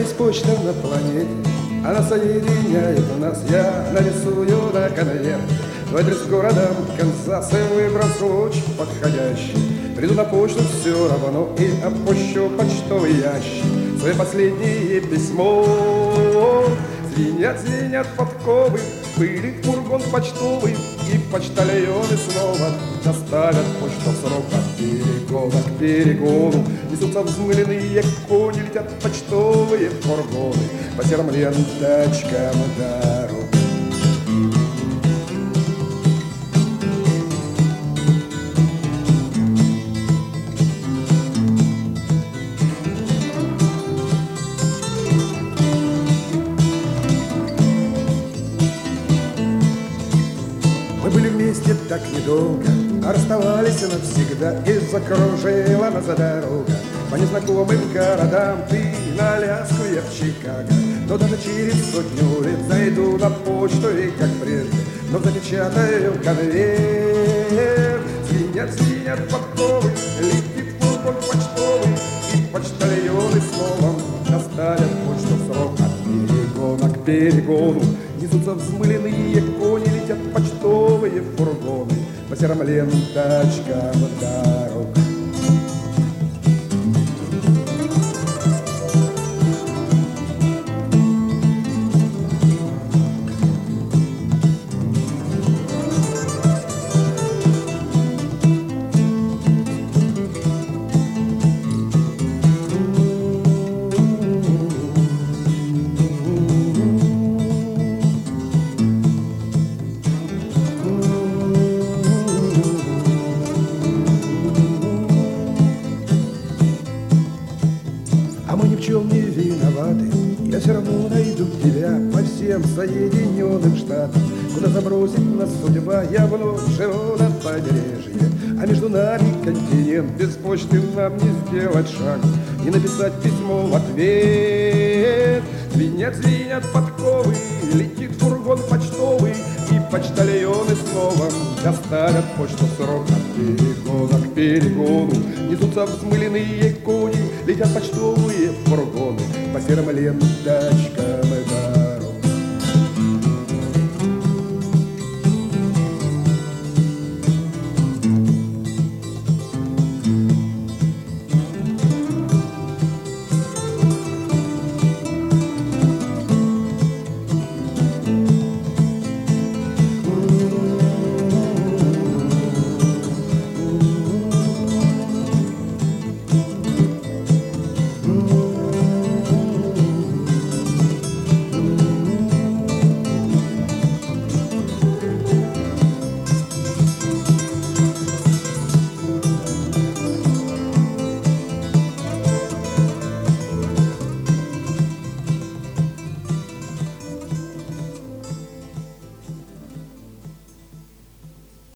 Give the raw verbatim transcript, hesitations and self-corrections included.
есть почта на планете, она соединяет нас. Я нарисую на конверт твой адрес города Канзас и выбросу очень подходящий. Приду на почту все равно и опущу почтовый ящик свое последнее письмо. Звенят, звенят подковы, пылит фургон почтовый, и почтальоны снова доставят почту в срок. От перегона к перегону несутся взмыленные кони, летят почтовые фургоны по серым ленточкам дорог. Мы были вместе так недолго, а расставались навсегда, и закружила нас дорога по незнакомым городам. Ты на Аляску, я в Чикаго, но даже через сотню лет зайду на почту и как прежде вновь запечатаю конверт. Звенят, звенят подковы, летит фургон почтовый, и почтальоны снова доставят почту в срок. От перегона к перегону несутся взмыленные кони, летят почтовые фургоны по серым ленточкам дорог. А мы ни в чем не виноваты, я все равно найду тебя по всем Соединенным Штатам. Куда забросит нас судьба, я вновь живу на побережье, а между нами континент. Без почты нам не сделать шаг, не написать письмо в ответ. Звенят, звенят подковы, летит фургон почтовый, и почтальоны снова доставят почту в срок. От перегона к перегону несутся взмыленные кони, летят почтовые фургоны по серым ленточкам